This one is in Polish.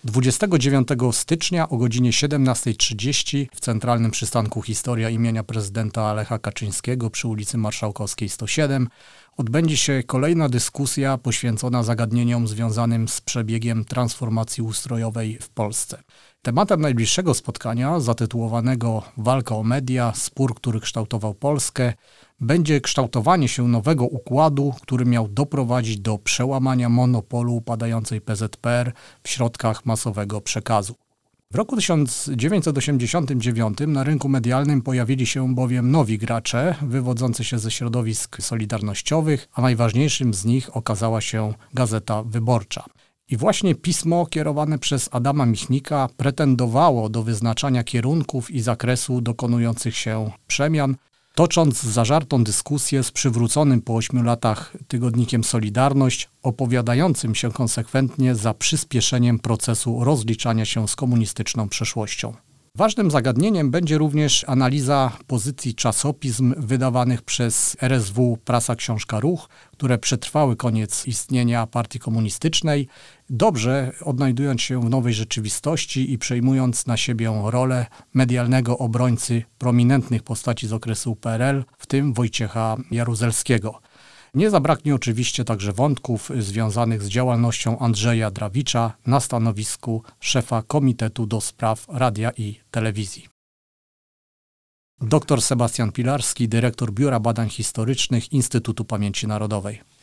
29 stycznia o godzinie 17:30 w centralnym przystanku Historia imienia prezydenta Lecha Kaczyńskiego przy ulicy Marszałkowskiej 107 odbędzie się kolejna dyskusja poświęcona zagadnieniom związanym z przebiegiem transformacji ustrojowej w Polsce. Tematem najbliższego spotkania, zatytułowanego Walka o media, spór, który kształtował Polskę, będzie kształtowanie się nowego układu, który miał doprowadzić do przełamania monopolu upadającej PZPR w środkach masowego przekazu. W roku 1989 na rynku medialnym pojawili się bowiem nowi gracze, wywodzący się ze środowisk solidarnościowych, a najważniejszym z nich okazała się Gazeta Wyborcza. I właśnie pismo kierowane przez Adama Michnika pretendowało do wyznaczania kierunków i zakresu dokonujących się przemian, tocząc zażartą dyskusję z przywróconym po 8 latach tygodnikiem Solidarność, opowiadającym się konsekwentnie za przyspieszeniem procesu rozliczania się z komunistyczną przeszłością. Ważnym zagadnieniem będzie również analiza pozycji czasopism wydawanych przez RSW Prasa Książka Ruch, które przetrwały koniec istnienia partii komunistycznej, dobrze odnajdując się w nowej rzeczywistości i przejmując na siebie rolę medialnego obrońcy prominentnych postaci z okresu PRL, w tym Wojciecha Jaruzelskiego. Nie zabraknie oczywiście także wątków związanych z działalnością Andrzeja Drawicza na stanowisku szefa Komitetu do Spraw Radia i Telewizji. Dr Sebastian Pilarski, dyrektor Biura Badań Historycznych Instytutu Pamięci Narodowej.